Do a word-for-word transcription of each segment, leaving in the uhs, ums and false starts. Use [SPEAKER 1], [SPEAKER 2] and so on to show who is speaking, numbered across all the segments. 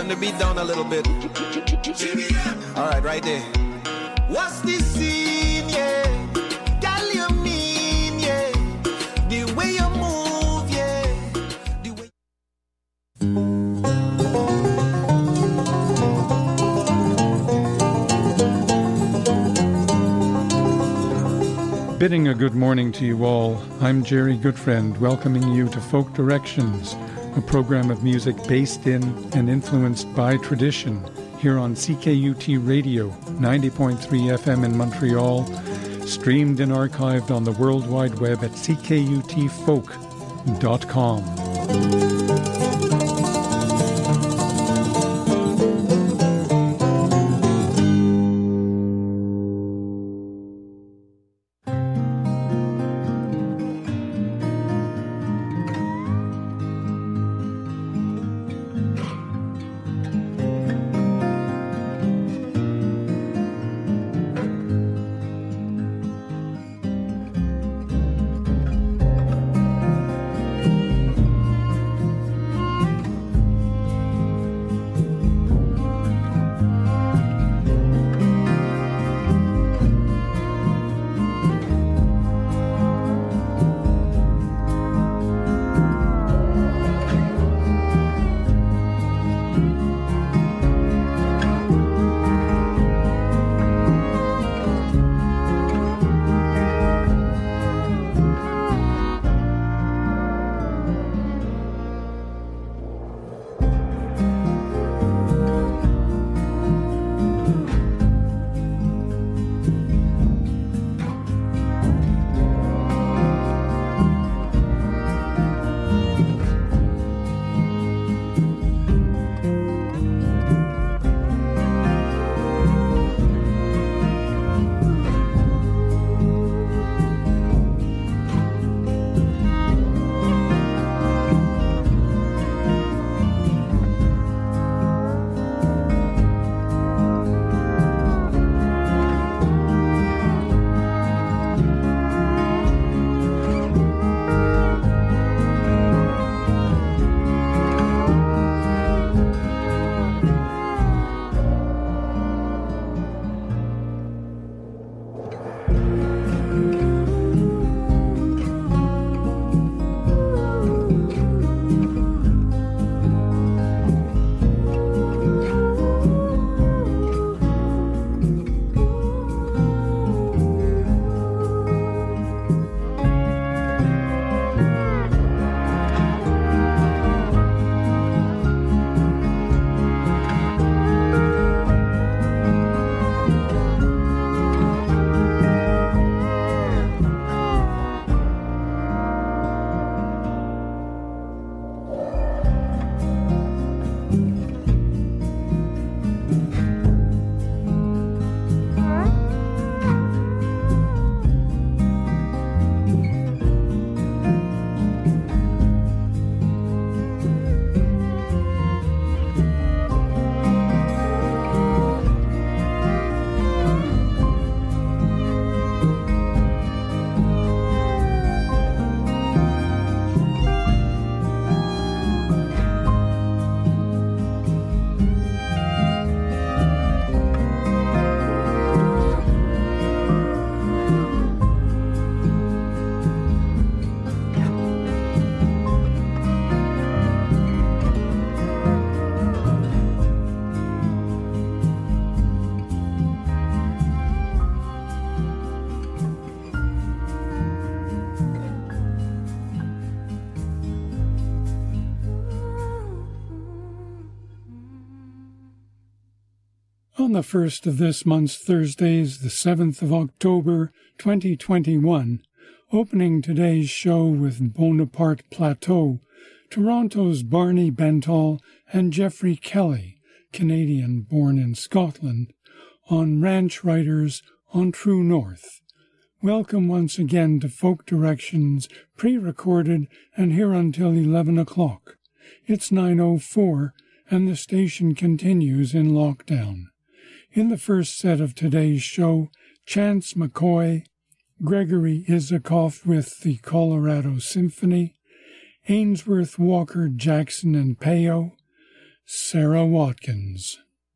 [SPEAKER 1] the beat down a little bit. All right, right there. What's the scene, yeah? Girl, you mean, yeah? The way you move, yeah. The way...
[SPEAKER 2] Bidding a good morning to you all, I'm Jerry Goodfriend, welcoming you to Folk Directions, a program of music based in and influenced by tradition, here on C K U T Radio, ninety point three F M in Montreal, streamed and archived on the World Wide Web at c k u t folk dot com. On the first of this month's Thursdays, the seventh of October, twenty twenty-one, opening today's show with Bonaparte Plateau, Toronto's Barney Bentall and Jeffrey Kelly, Canadian born in Scotland, on Ranch Riders on True North. Welcome once again to Folk Directions, pre-recorded and here until eleven o'clock. It's nine oh four, and the station continues in lockdown. In the first set of today's show, Chance McCoy, Gregory Isikoff with the Colorado Symphony, Ainsworth Walker Jackson and Peyo, Sarah Watkins.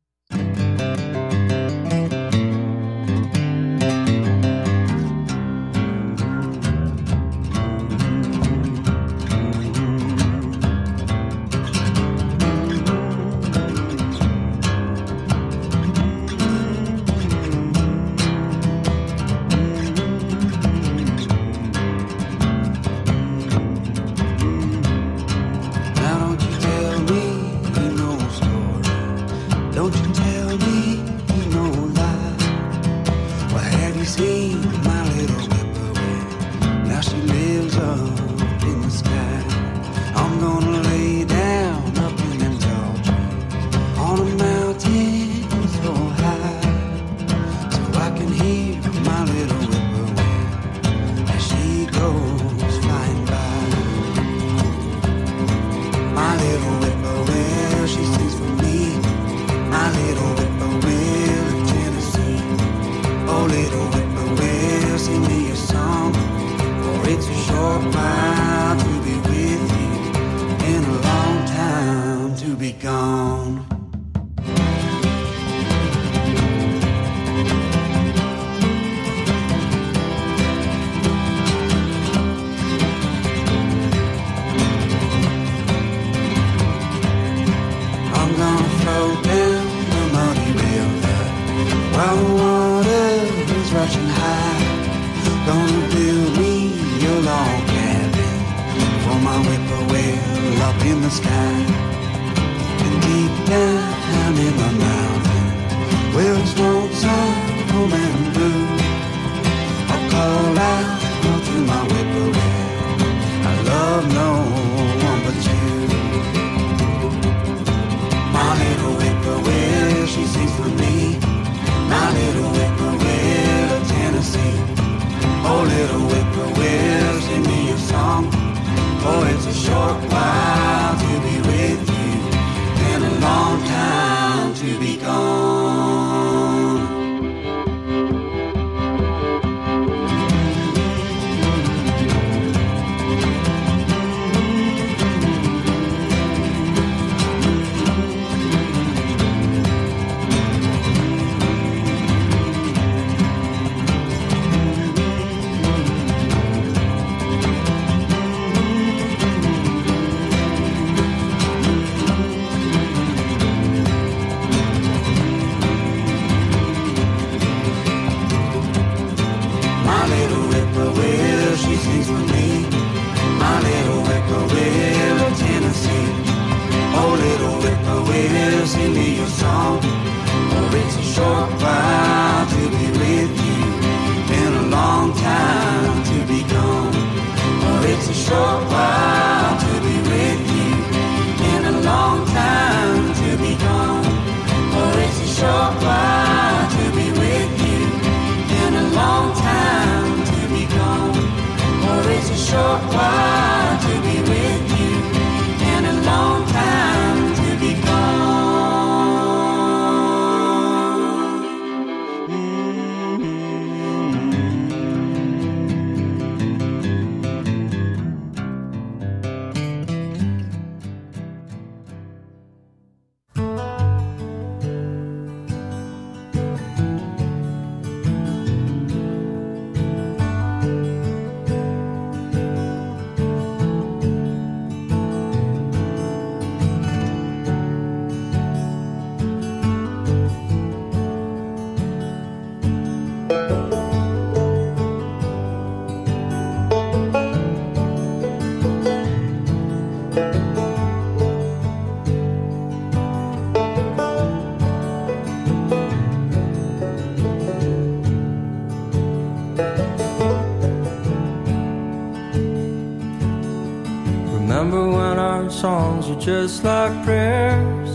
[SPEAKER 3] Just like prayers,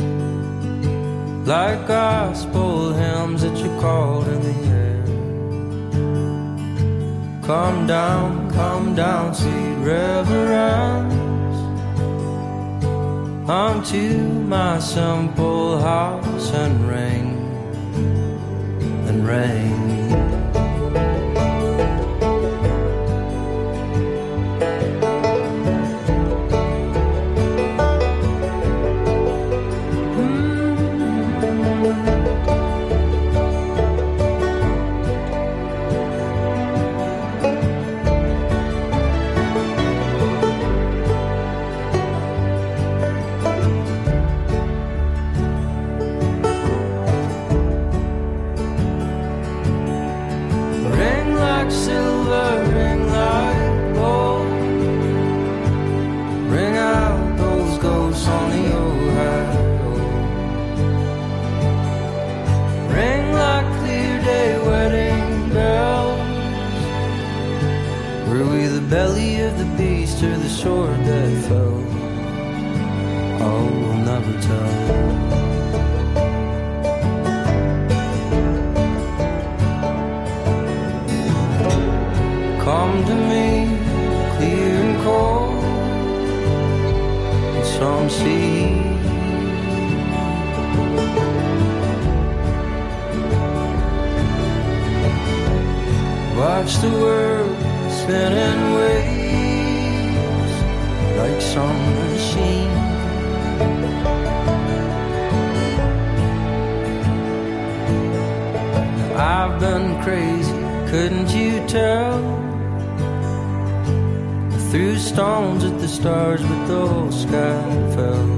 [SPEAKER 3] like gospel hymns that you called in the air. Come down, come down, sweet reverence, unto my simple house and reign, and reign. belly of the beast or the sword that fell? Oh, we'll never tell. Come to me, clear and cold, and some sea. Watch the world spin in waves like some machine. I've been crazy, couldn't you tell? Threw stones at the stars, but the whole sky fell.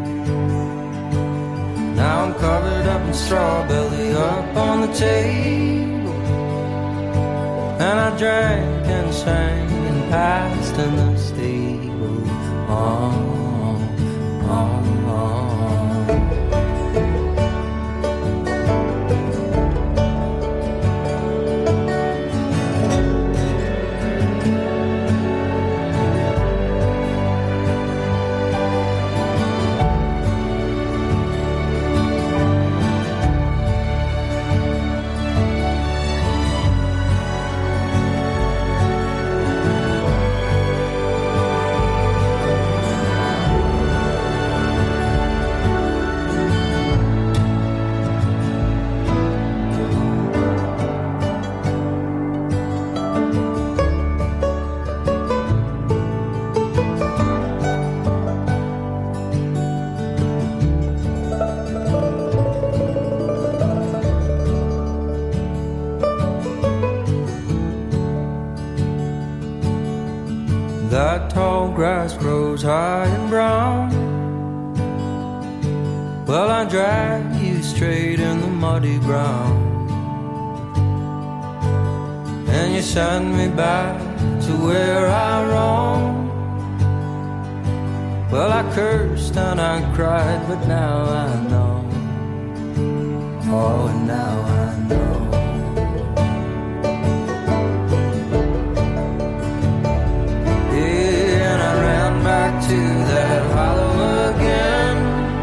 [SPEAKER 3] Now I'm covered up in straw, belly up on the table, and I drank and sang and passed in the stable. Oh, oh, oh. That tall grass grows high and brown. Well, I drag you straight in the muddy ground, and you send me back to where I roam. Well, I cursed and I cried, but now I know. Oh, and now I know. To that hollow again.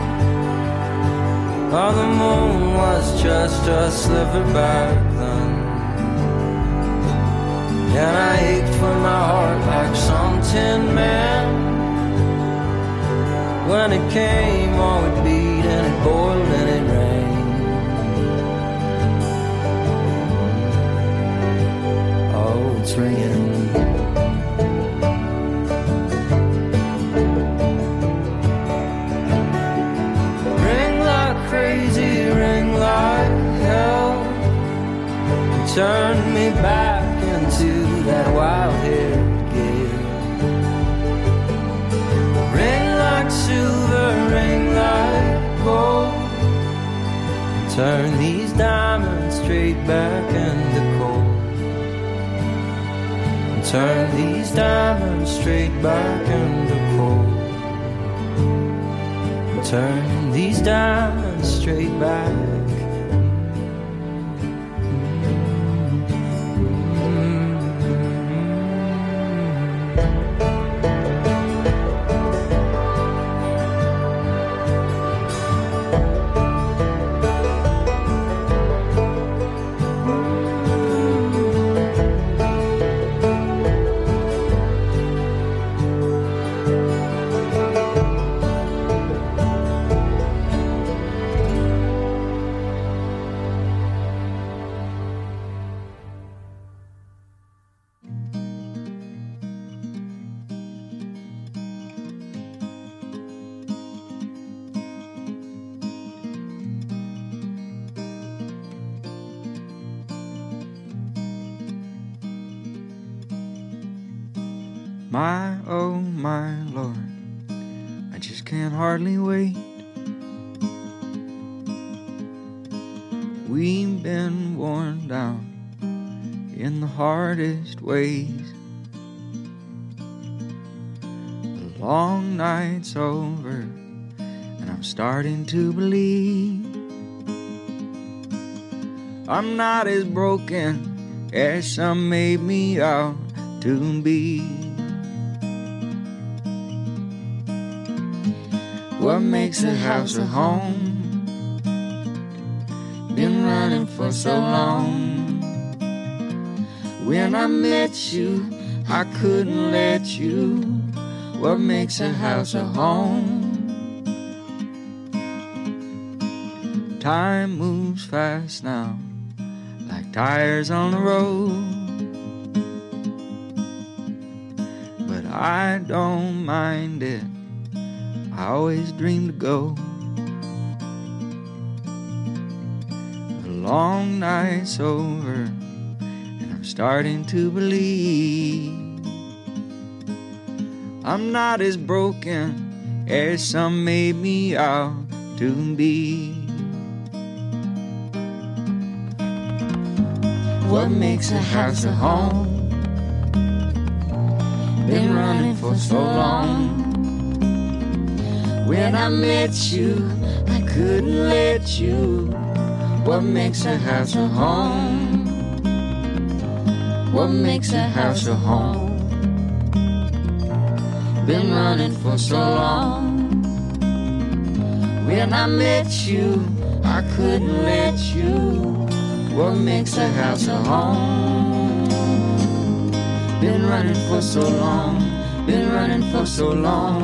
[SPEAKER 3] Oh, the moon was just a sliver back then, and I ached for my heart like some tin man. When it came, oh, it beat and it boiled and it rained. Oh, it's ringing. Crazy ring like hell, turned me back into that wild-haired gale. Ring like silver, ring like gold, turn these diamonds straight back into gold. Turn these diamonds straight back into gold. Turn these diamonds straight back.
[SPEAKER 4] My, oh my Lord, I just can't hardly wait. We've been worn down in the hardest ways. The long night's over, and I'm starting to believe I'm not as broken as some made me out to be. What makes a house a home? Been running for so long. When I met you, I couldn't let you. What makes a house a home? Time moves fast now, like tires on the road. But I don't mind it, I always dream to go. The long night's over, and I'm starting to believe I'm not as broken as some made me out to be. What makes a house a home? Been running for so long. When I met you, I couldn't let you. What makes a house a home? What makes a house a home? Been running for so long. When I met you, I couldn't let you. What makes a house a home? Been running for so long. Been running for so long.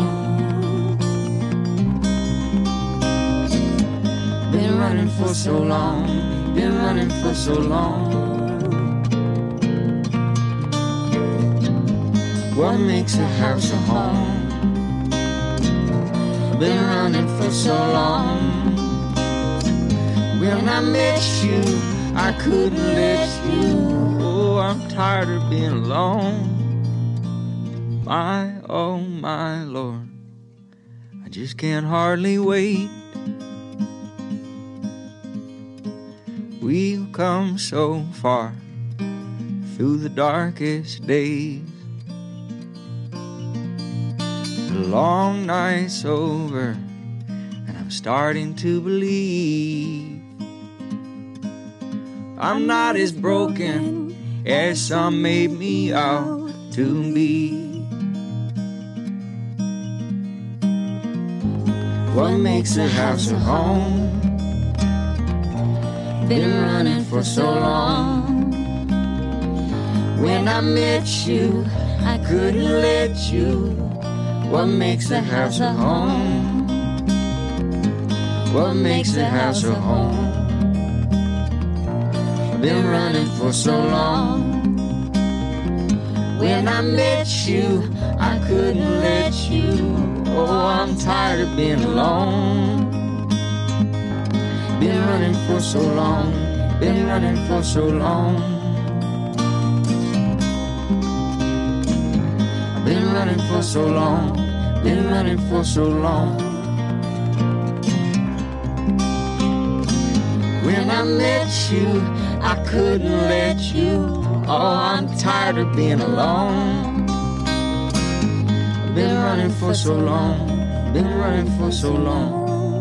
[SPEAKER 4] Been running for so long. Been running for so long. What makes a house a home? Been running for so long. When I met you, I couldn't let you. Oh, I'm tired of being alone. My, oh my Lord, I just can't hardly wait. We've come so far through the darkest days. The long night's over, and I'm starting to believe I'm not as broken as some made me out to be. What makes a house a home? Been running for so long. When I met you, I couldn't let you. What makes a house a home? What makes a house a home? Been running for so long. When I met you, I couldn't let you. Oh, I'm tired of being alone. Been running for so long. Been running for so long. Been running for so long. Been running for so long. When I met you, I couldn't let you. Oh, I'm tired of being alone. Been running for so long. Been running for so long.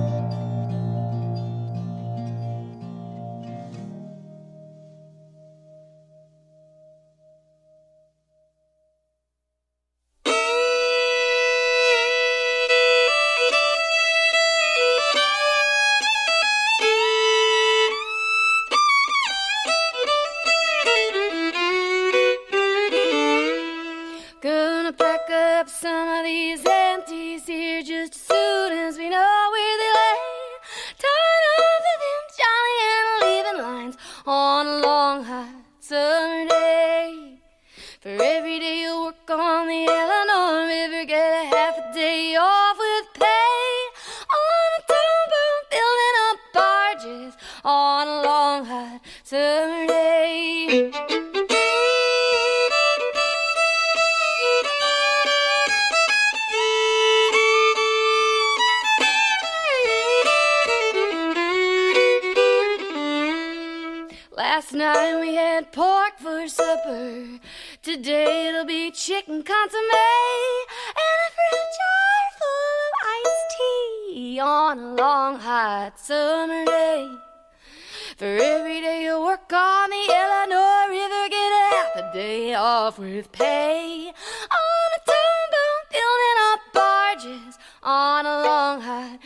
[SPEAKER 5] Last night we had pork for supper. Today it'll be chicken consomme and a fruit jar full of iced tea on a long hot summer day. For every day you work on the Illinois River, get a half a day off with pay. On a tugboat building up barges on a long hot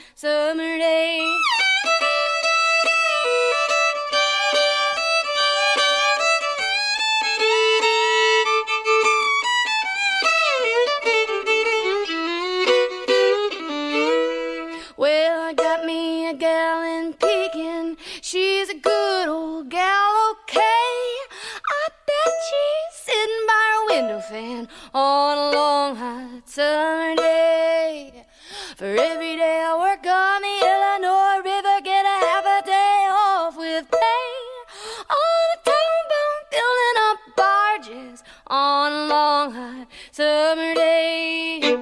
[SPEAKER 5] on a long hot summer day. For every day I work on the Illinois River, get a half a day off with pay. On a towboat building up barges on a long hot summer day.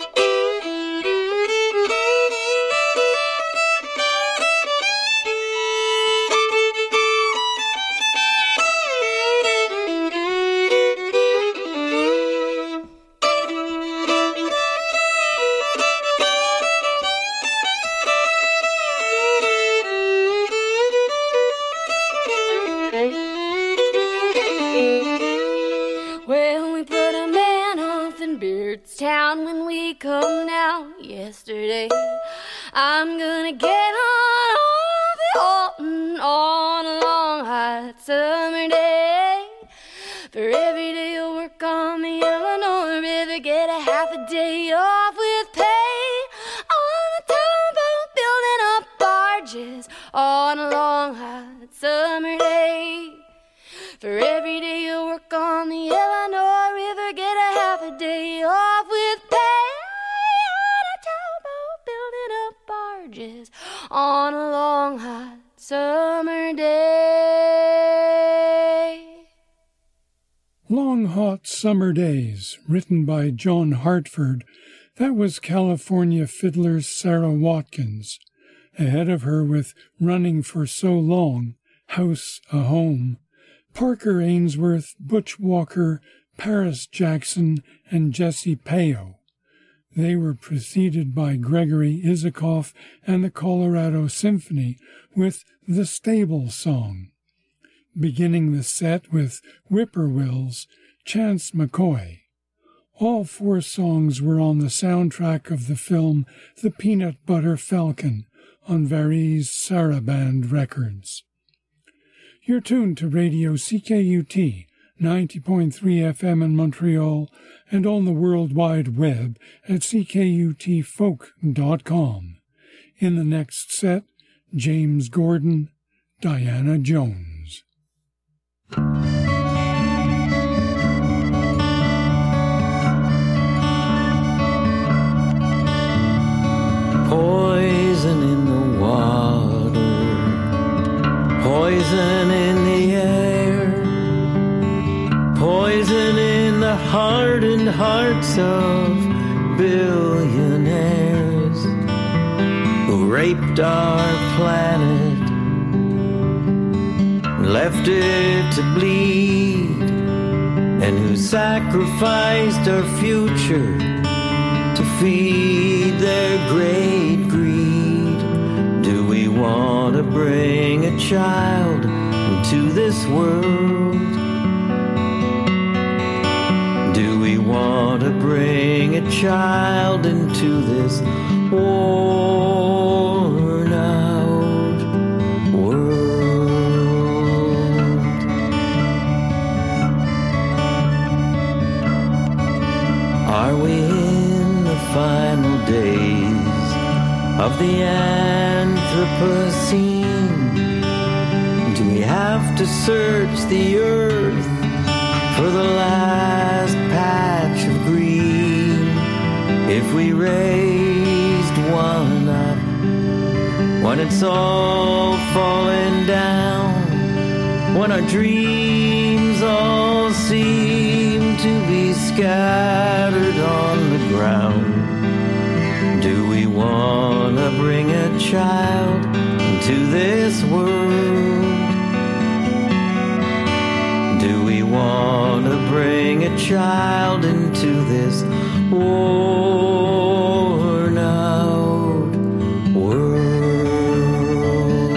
[SPEAKER 5] Town when we come down yesterday. I'm gonna get on off the Alton on a long hot summer day. For every day you work on the Illinois River, get a half a day off with pay. On a towboat building up barges on a long hot summer day. For every day you work on the Illinois River, get a half a day off with pay. On a towboat building up barges on a long hot summer day.
[SPEAKER 2] Long Hot Summer Days, written by John Hartford. That was California fiddler Sarah Watkins. Ahead of her with Running for So Long, House a Home. Parker Ainsworth, Butch Walker, Paris Jackson, and Jesse Peo. They were preceded by Gregory Isikoff and the Colorado Symphony with The Stable Song. Beginning the set with Whippoorwills, Chance McCoy. All four songs were on the soundtrack of the film The Peanut Butter Falcon on Varese Sarabande Records. You're tuned to Radio C K U T, ninety point three F M in Montreal, and on the World Wide Web at c k u t folk dot com. In the next set, James Gordon, Diana Jones.
[SPEAKER 3] Poison in the water, poison in the air, poison in the hardened hearts of billionaires who raped our planet, left it to bleed, and who sacrificed our future to feed their great greed. Do we want to bring a child into this world? Do we want to bring a child into this world out world? Are we in the final days of the Anthropocene? Do we have to search the earth for the last patch of green? If we raised one up when it's all falling down, when our dreams all seem to be scattered on the ground, do we want to bring a child into this world? Do we want to bring a child into this worn out world?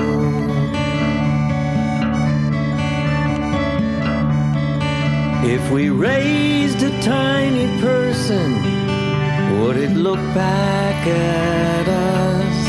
[SPEAKER 3] If we raised a tiny person, would it look back at us,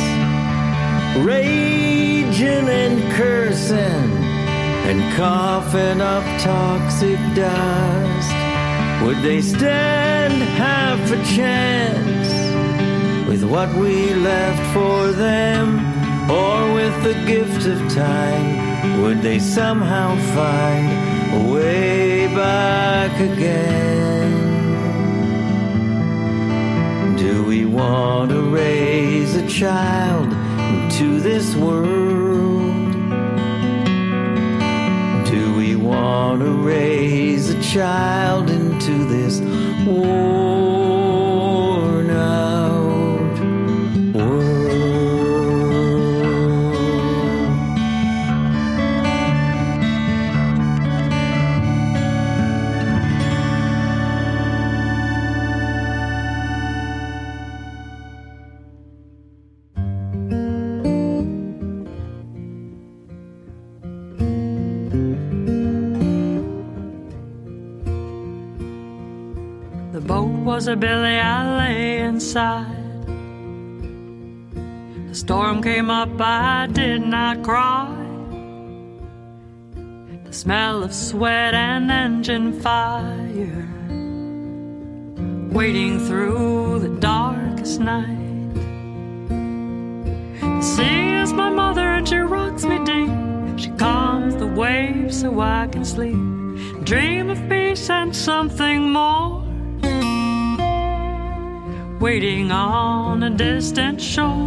[SPEAKER 3] raging and cursing and coughing up toxic dust? Would they stand half a chance with what we left for them? Or with the gift of time, would they somehow find a way back again? want to raise a child into this world? Do we want to raise a child into this world out world?
[SPEAKER 6] The boat was a billy, I lay inside. The storm came up, I did not cry. The smell of sweat and engine fire waiting through the darkest night. The sea is my mother and she rocks me deep. She calms the waves so I can sleep, dream of peace and something more, waiting on a distant shore.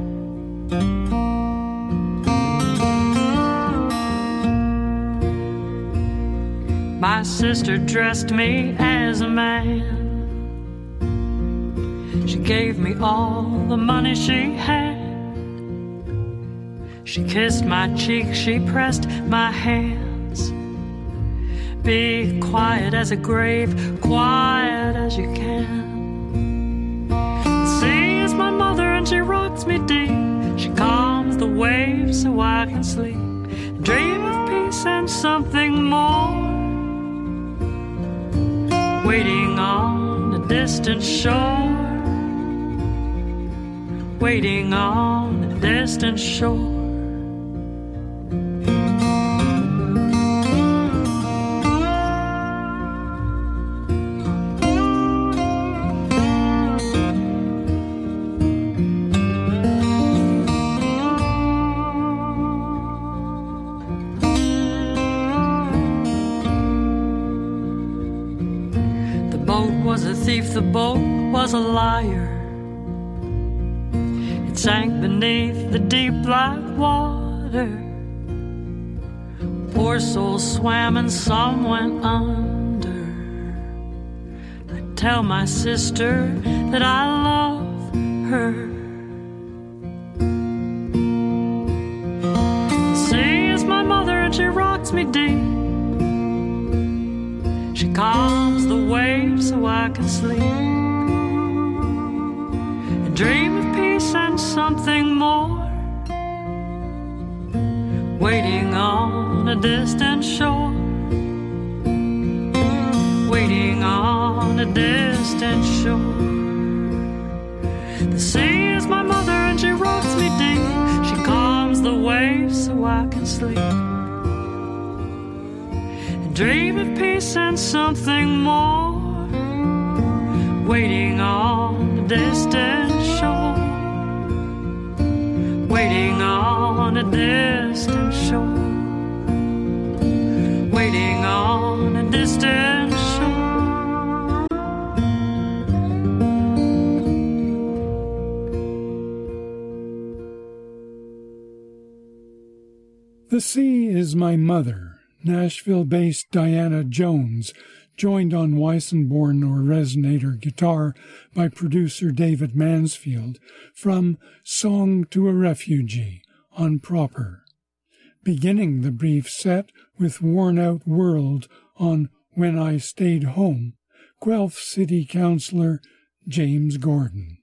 [SPEAKER 6] My sister dressed me as a man. She gave me all the money she had. She kissed my cheek, she pressed my hands. Be quiet as a grave, quiet as you can. My mother and she rocks me deep. She calms the waves so I can sleep, dream of peace and something more, waiting on a distant shore, waiting on a distant shore. The boat was a liar. It sank beneath the deep black water. Poor souls swam and some went under. I tell my sister that I love her. The sea is my mother and she rocks me deep. She calms the waves so I can sleep and dream of peace and something more, waiting on a distant shore, waiting on a distant shore. The sea is my mother and she rocks me deep. She calms the waves so I can sleep, dream of peace and something more, waiting on a distant shore, waiting on a distant shore, waiting on a distant shore.
[SPEAKER 2] The Sea is My Mother. Nashville-based Diana Jones, joined on Weissenborn or Resonator guitar by producer David Mansfield, from Song to a Refugee on Proper. Beginning the brief set with Worn Out World on When I Stayed Home, Guelph City Councillor James Gordon.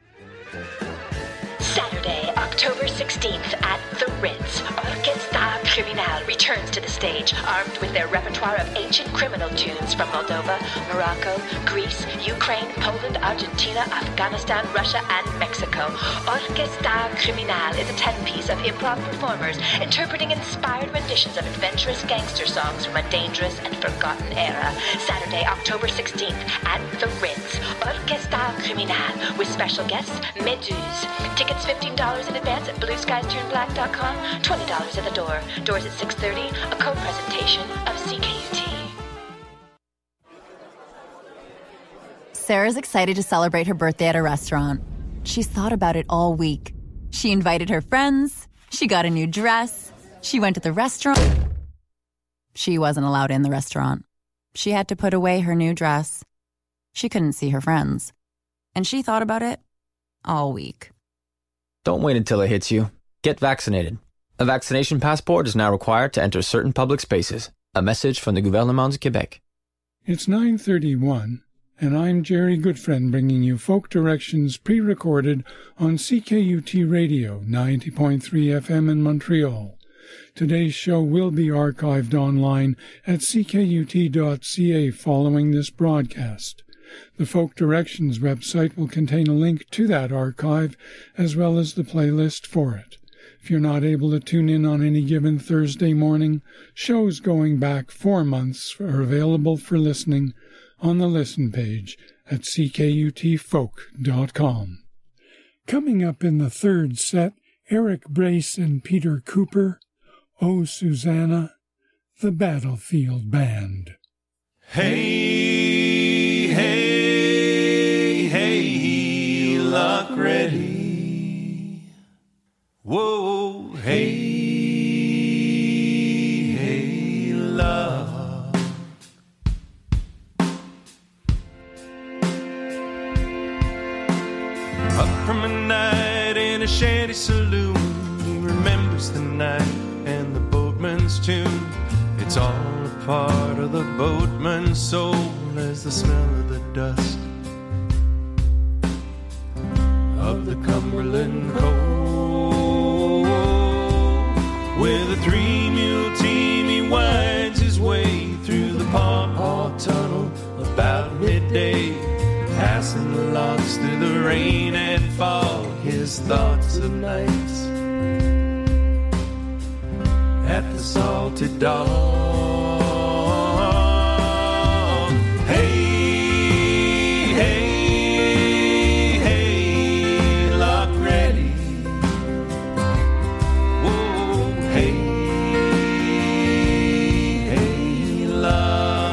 [SPEAKER 7] Saturday, October sixteenth at the Ritz, Orchestra Criminal returns to the stage, armed with their repertoire of ancient criminal tunes from Moldova, Morocco, Greece, Ukraine, Poland, Argentina, Afghanistan, Russia, and Mexico. Orchestra Criminal is a ten-piece of improv performers interpreting inspired renditions of adventurous gangster songs from a dangerous and forgotten era. Saturday, October sixteenth at the Ritz, Orchestra Criminal, with special guests Meduse. Tickets fifteen dollars in advance at blue skies turn black dot com, twenty dollars at the door. Doors at six thirty, a co-presentation of C K U T.
[SPEAKER 8] Sarah's excited to celebrate her birthday at a restaurant. She's thought about it all week. She invited her friends. She got a new dress. She went to the restaurant. She wasn't allowed in the restaurant. She had to put away her new dress. She couldn't see her friends. And she thought about it all week.
[SPEAKER 9] Don't wait until it hits you. Get vaccinated. A vaccination passport is now required to enter certain public spaces. A message from the Gouvernement du Québec.
[SPEAKER 2] It's nine thirty-one, and I'm Jerry Goodfriend bringing you Folk Directions pre-recorded on C K U T Radio, ninety point three F M in Montreal. Today's show will be archived online at c k u t dot c a following this broadcast. The Folk Directions website will contain a link to that archive as well as the playlist for it. If you're not able to tune in on any given Thursday morning, shows going back four months are available for listening on the listen page at c k u t folk dot com. Coming up in the third set, Eric Brace and Peter Cooper, Oh Susanna, the Battlefield Band.
[SPEAKER 1] Hey, hey, hey, lock ready. Whoa, hey, hey, love. Up from a night in a shanty saloon, he remembers the night and the boatman's tune. It's all a part of the boatman's soul as the smell of the dust of the Cumberland coal. With a three-mule team he winds his way through the Paw Paw Tunnel about midday, passing the logs through the rain and fog, his thoughts of nights at the Salted Dog. Hey, hey, hey, lock ready. Whoa, hey, hey, love.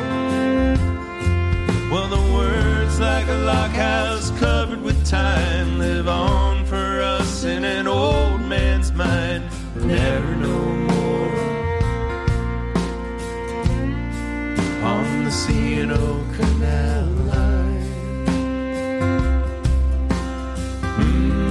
[SPEAKER 1] Well, the words like a lockhouse covered with time live on for us in an old man's mind. Never no more on the C and O Canal line. Mm-hmm.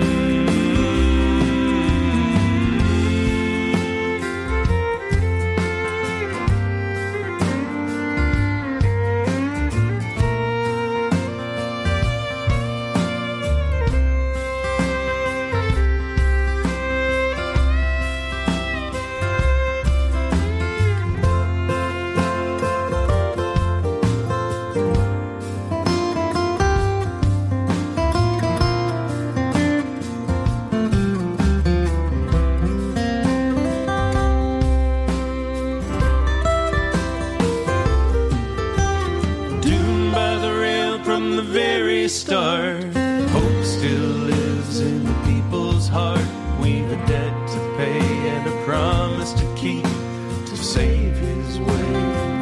[SPEAKER 1] Start. Hope still lives in the people's heart. We've a debt to pay and a promise to keep to save his way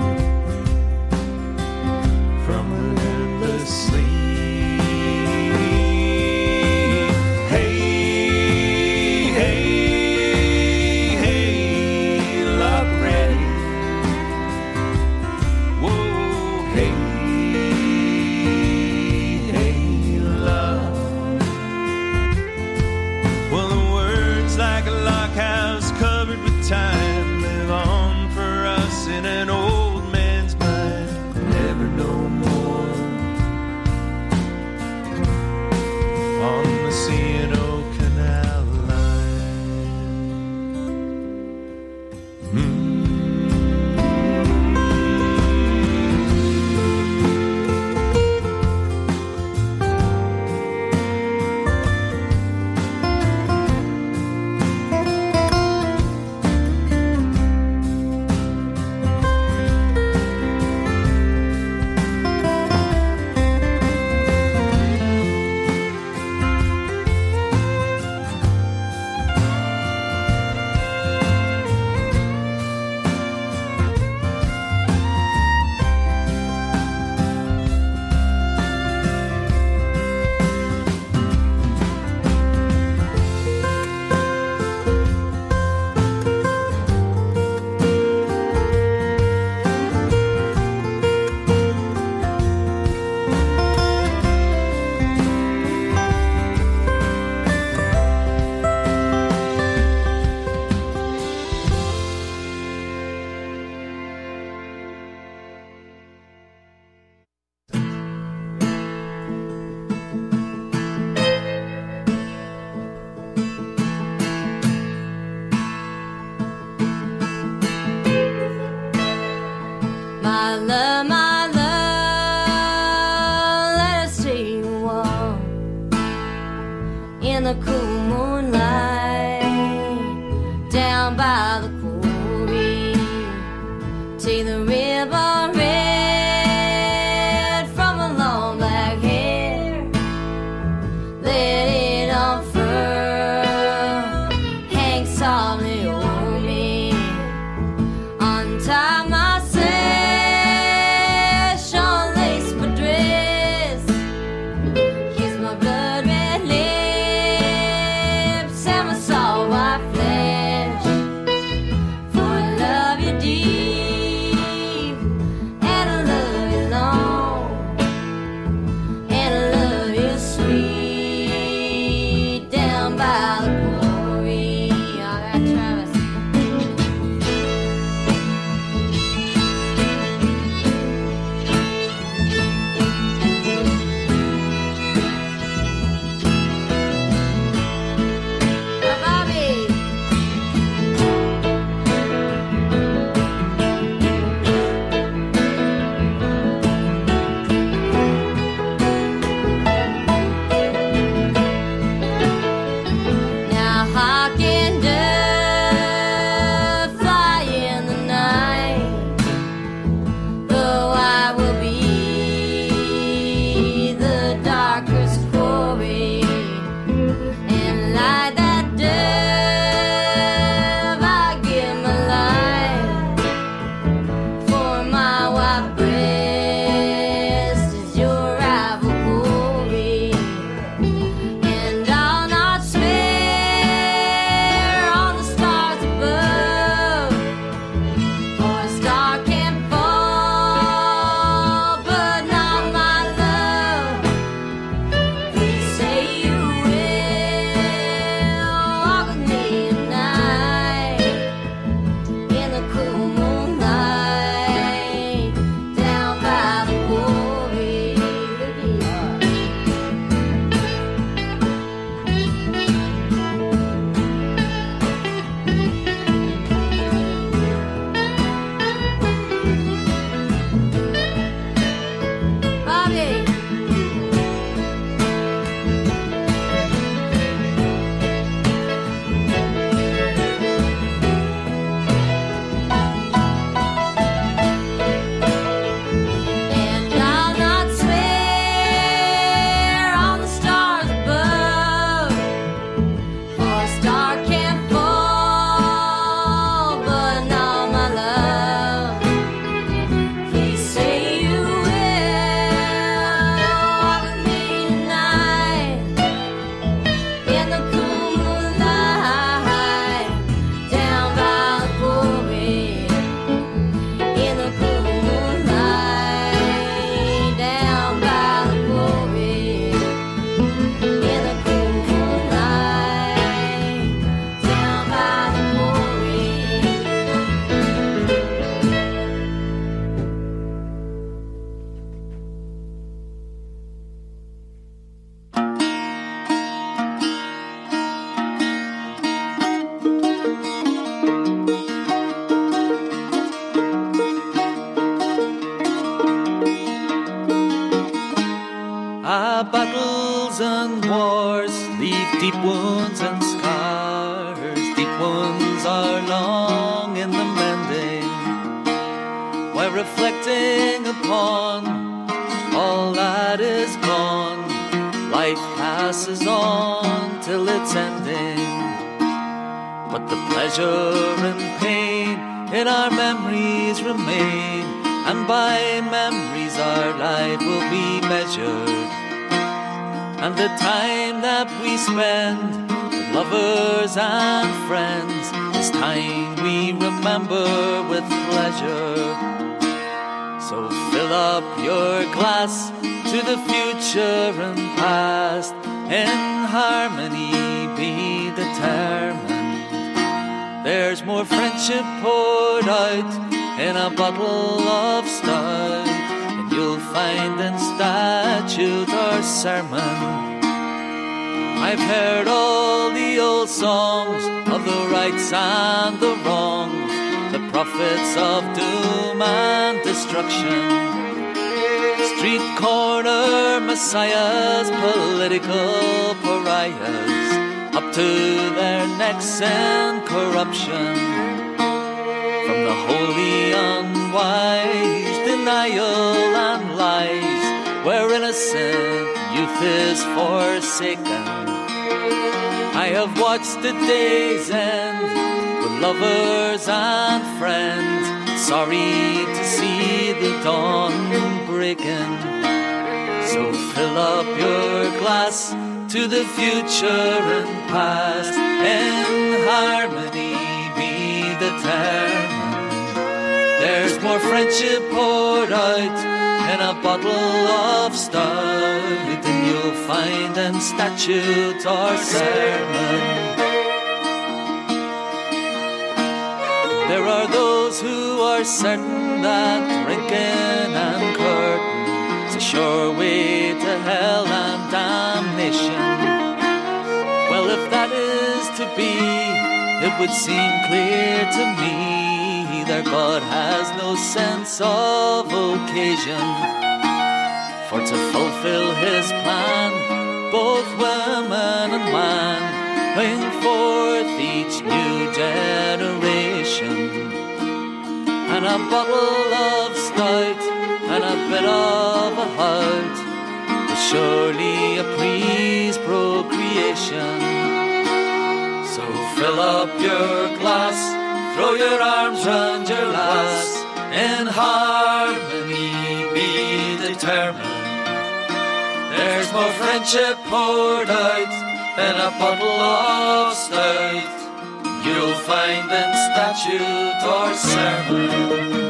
[SPEAKER 1] from an endless sleep. Hey, hey, hey, lock ready. Whoa, hey.
[SPEAKER 4] the cool moonlight, down by the quarry, take the river red from a long black hair, let it unfurl, hang softly over me, untie my sash, unlace my dress, kiss my blood red lips and my soft white flesh, for I love you deep and I love you long and I love you sweet down by the quarry. All right, Travis. Bye, Bobby. Now hawk and dove fly in the night, though I will be the darkest quarry, and like that dove I give my life, for my white breast is your rival glory, and I'll not swear on the stars above, for a star can fall, but not my love. Please say you will walk with me tonight in the cool moonlight, down by the quarry. Bobby. And I'll not swear on the stars above, for a star can't fall, but not my love. Please say you will walk with me tonight in the cool moonlight, down by the quarry, in the cool moonlight, down by the quarry, in the cool moonlight, down by the quarry.
[SPEAKER 10] Ah, battles and wars leave deep wounds and scars. Deep wounds are long in the mending. While reflecting upon all that is gone, life passes on till its ending. But the pleasure and pain in our memories remain, and by memories our life will be measured. And the time that we spend with lovers and friends is time we remember with pleasure. So fill up your glass to the future and past, in harmony be determined. There's more friendship poured out in a bottle of stout than you'll find in statute or sermon. I've heard all the old songs of the rights and the wrongs, the prophets of doom and destruction, street corner messiahs, political pariahs, to their necks in corruption. From the holy unwise, denial and lies, where innocent youth is forsaken. I have watched the day's end with lovers and friends, sorry to see the dawn breaking. So fill up your glass to the future and past, in harmony be determined. There's more friendship poured out in a bottle of stout than you'll find in statute or sermon. There are those who are certain that drinking and curtains a sure way to hell and damnation. Well, if that is to be, it would seem clear to me their God has no sense of occasion, for to fulfill his plan, both woman and man bring forth each new generation. And a bottle of stout and a bit of a heart is surely a please procreation. So fill up your glass, throw your arms round your lass, in harmony be determined. There's more friendship poured out in a bottle of stout you'll find in statute or sermon.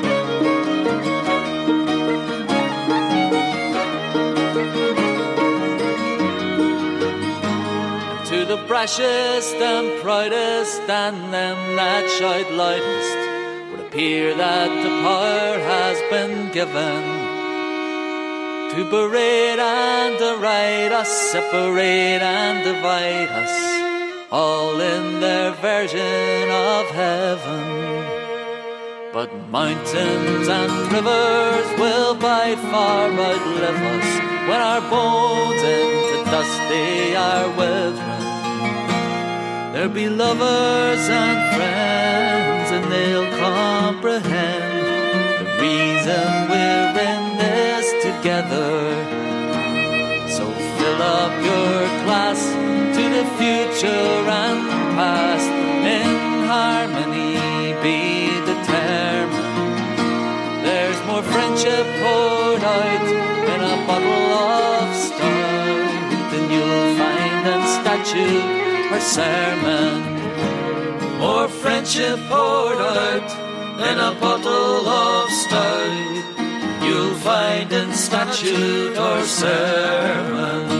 [SPEAKER 10] To the brashest and proudest and them that shout loudest, would appear that the power has been given to berate and deride us, separate and divide us, all in their version of heaven. But mountains and rivers will by far outlive us, when our bones into dust they are withering. There'll be lovers and friends, and they'll comprehend the reason we're in this together. So fill up your glass to the future and past, in harmony be determined. There's more friendship poured out in a bottle of stout than you'll find in statute or sermon. More friendship poured out in a bottle of stout you'll find in statute or sermon.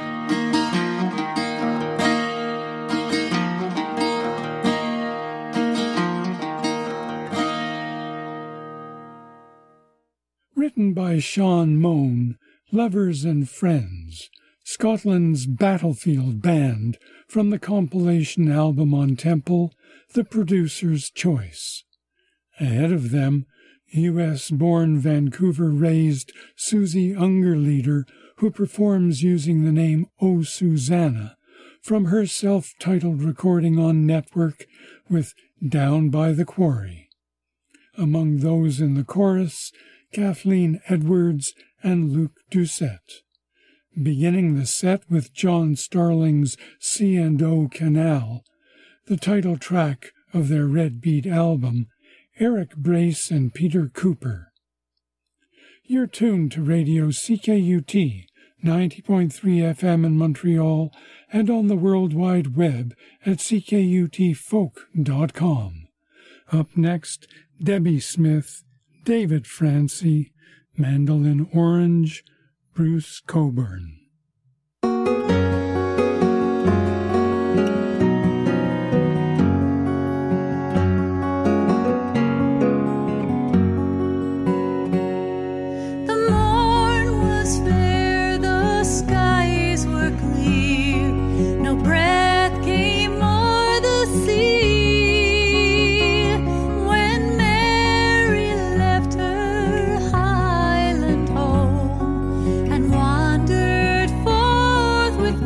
[SPEAKER 2] Written by Sean Moan, Lovers and Friends, Scotland's Battlefield Band, from the compilation album on Temple, The Producer's Choice. Ahead of them, U S-born, Vancouver-raised Susie Ungerleider, who performs using the name Oh Susanna, from her self-titled recording on Network with Down by the Quarry. Among those in the chorus, Kathleen Edwards and Luc Doucette. Beginning the set with John Starling's C and O Canal, the title track of their Red Beat album, Eric Brace and Peter Cooper. You're tuned to Radio C K U T, ninety point three F M in Montreal, and on the World Wide Web at c k u t folk dot com. Up next, Debbie Smith, David Francie, Mandolin Orange, Bruce Coburn.
[SPEAKER 11] Wandered forth with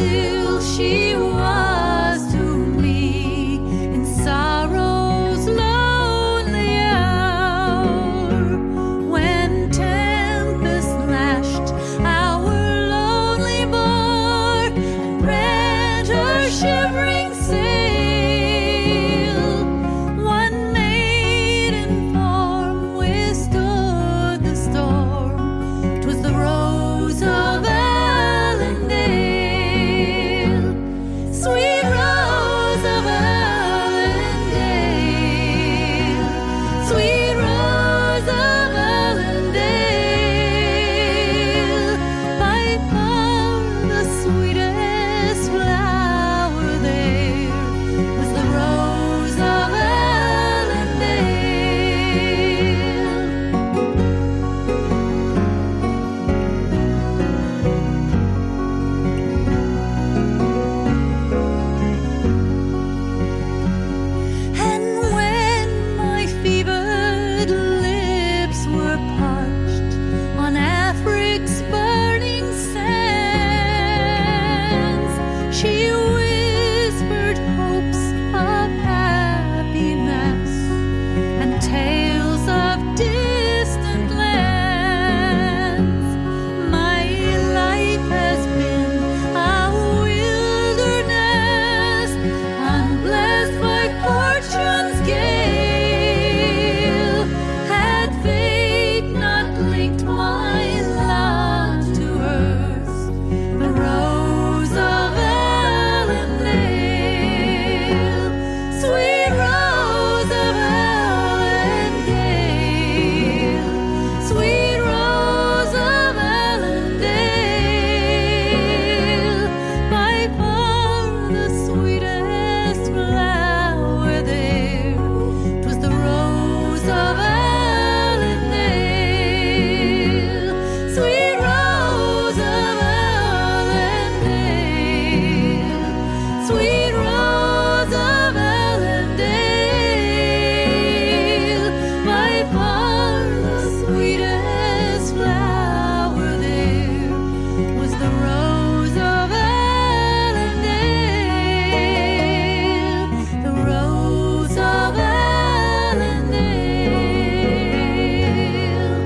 [SPEAKER 11] still she was to me in sorrow's lonely hour, when tempest lashed our lonely bark and rent her shivering sail. One maiden form withstood the storm. 'Twas the Rose of Allendale, sweet Rose of Allendale, sweet Rose of Allendale, by far the sweetest flower there was the Rose of Allendale. And when my fevered lips were parched on Afric's burning sands, she whispered hopes of happiness and tales of distant lands. My life has been a wilderness, unblessed by fortune's gale. Had fate not linked my lot to hers, the Rose of Allendale, sweet Rose of Allendale, sweet Rose of Allendale, by far the sweetest flower there. 'Twas the Rose of Allendale, sweet Rose of Allendale, sweet Rose of Allendale, by far the sweetest flower there was the Rose of Allendale, the Rose of Allendale.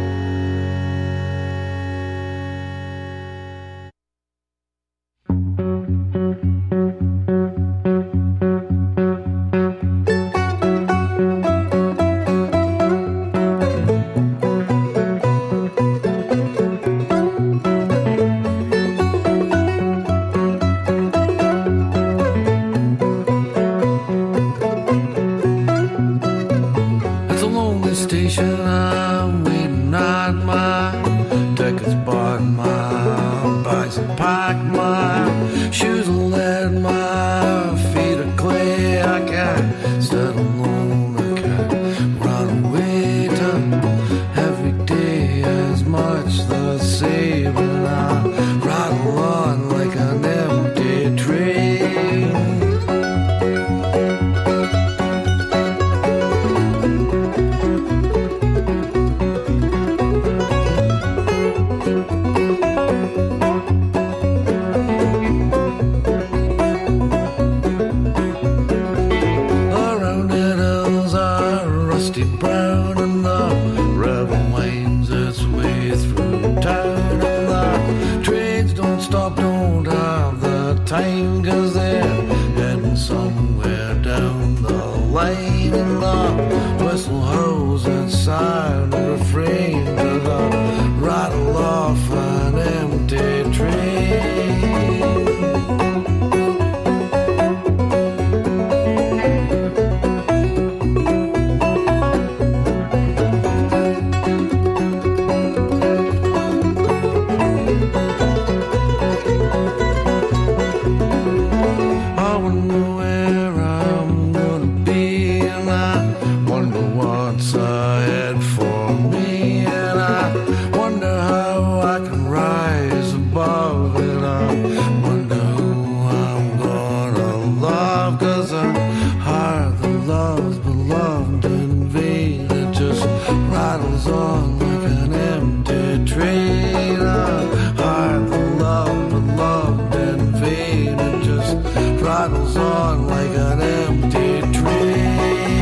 [SPEAKER 12] It's a lonely station, I'm waiting on my tickets bought, my bags are packed, my shoes are lead, my feet are clay. I can't stand alone, I can't run away to every day is much the same, and I rattle on like an empty train. Around the hills are rusty brown, and the river winds its way through town, and the trains don't stop, don't have the time, 'cause they're heading somewhere down the line, and the whistle hurls its sound refrain to the rattle off an empty train. I wonder where I'm gonna be, and I wonder what's ahead for me, and I wonder how I can rise above it. rattles on like an empty train.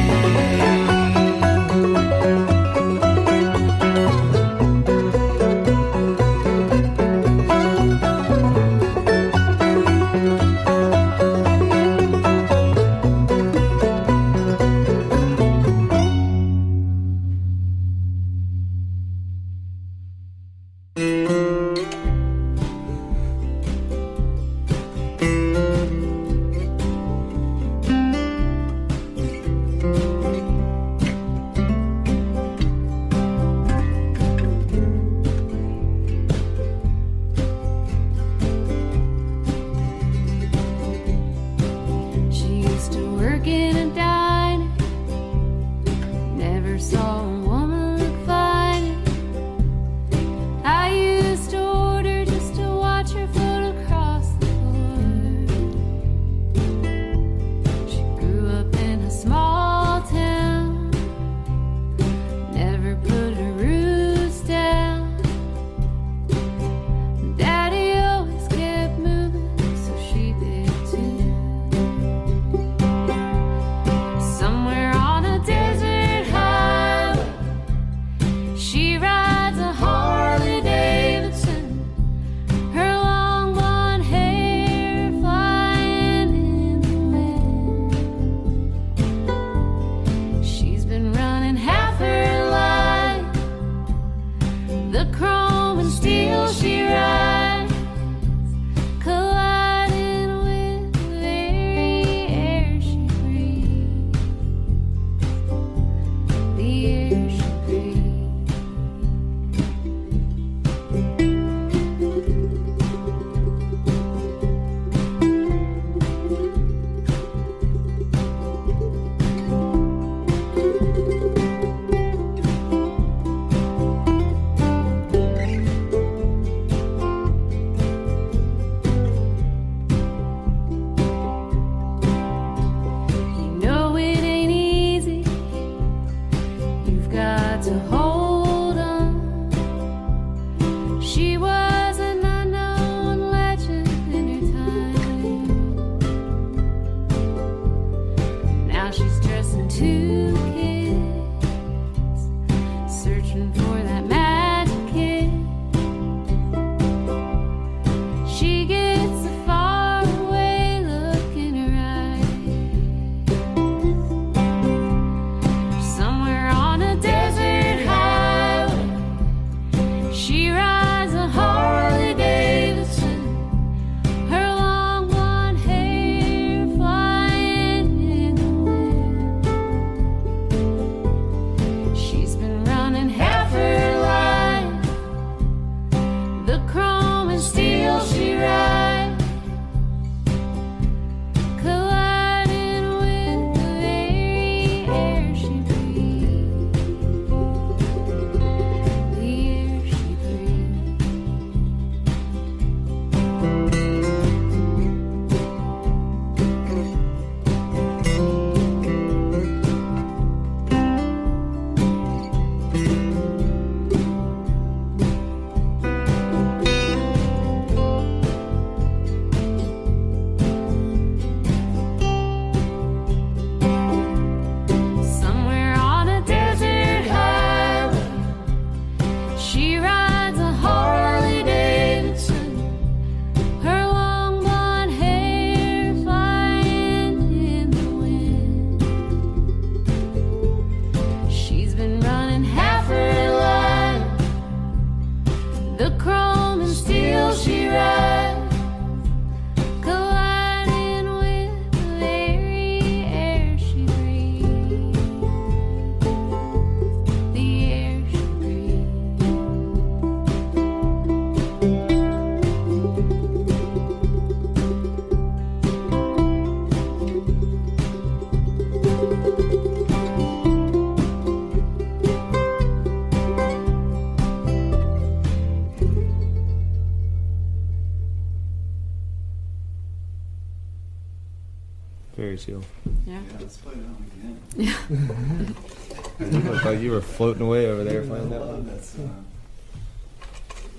[SPEAKER 13] Ferris wheel.
[SPEAKER 14] Yeah.
[SPEAKER 15] Yeah, let's play that one again.
[SPEAKER 13] Yeah. You looked like you were floating away over there playing that one.
[SPEAKER 15] That's, uh,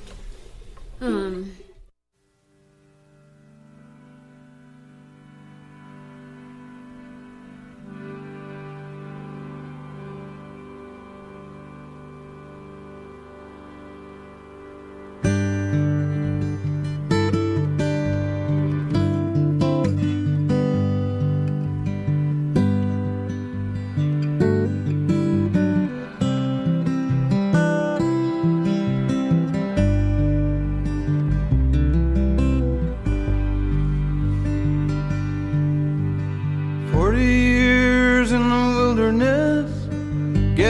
[SPEAKER 14] Um.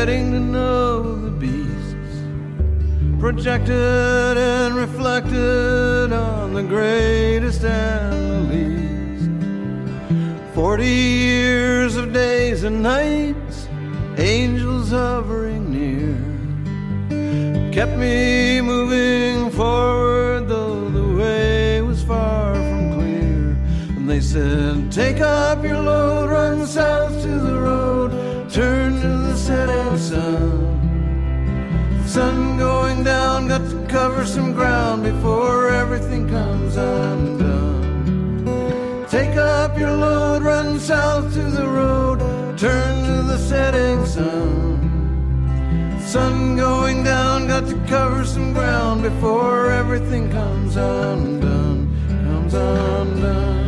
[SPEAKER 12] getting to know the beasts, projected and reflected on the greatest and the least. Forty years of days and nights, angels hovering near, kept me moving forward, though the way was far from clear. And they said, take up your load, run south to the road, turn to the setting sun. Sun going down, got to cover some ground before everything comes undone. Take up your load, run south to the road, turn to the setting sun. Sun going down, got to cover some ground before everything comes undone, comes undone.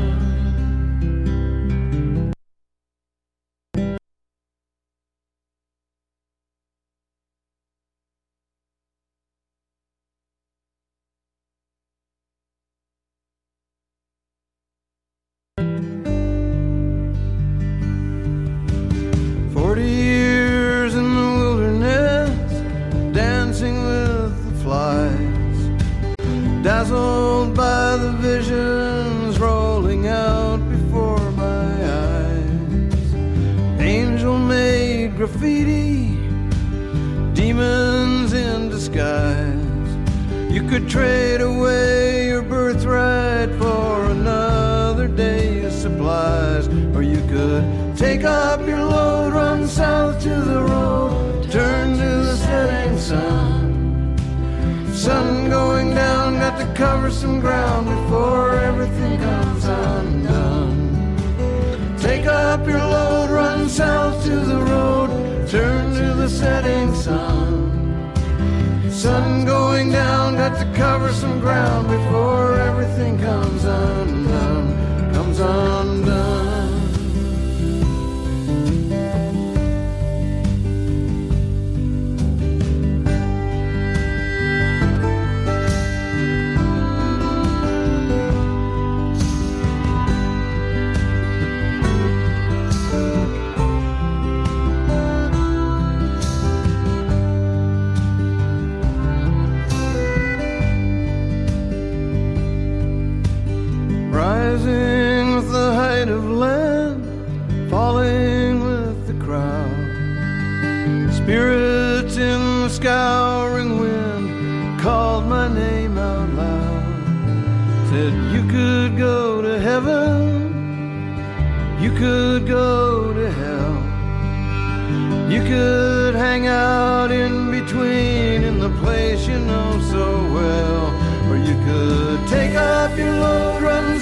[SPEAKER 12] Forty years in the wilderness, dancing with the flies, dazzled by the visions rolling out before my eyes. Angel-made graffiti, demons in disguise. You could trade away your birthright for another day's supplies, or you could take up your load, run south to the road, turn to the setting sun. Sun going down, got to cover some ground before everything comes undone. Take up your load, run south to the road, turn to the setting sun. Sun going down, got to cover some ground before everything comes undone, comes undone. Rising with the height of land, falling with the crowd. Spirits in the scouring wind called my name out loud. Said you could go to heaven, you could go to hell, you could hang out in between in the place you know so well, or you could take up your load, run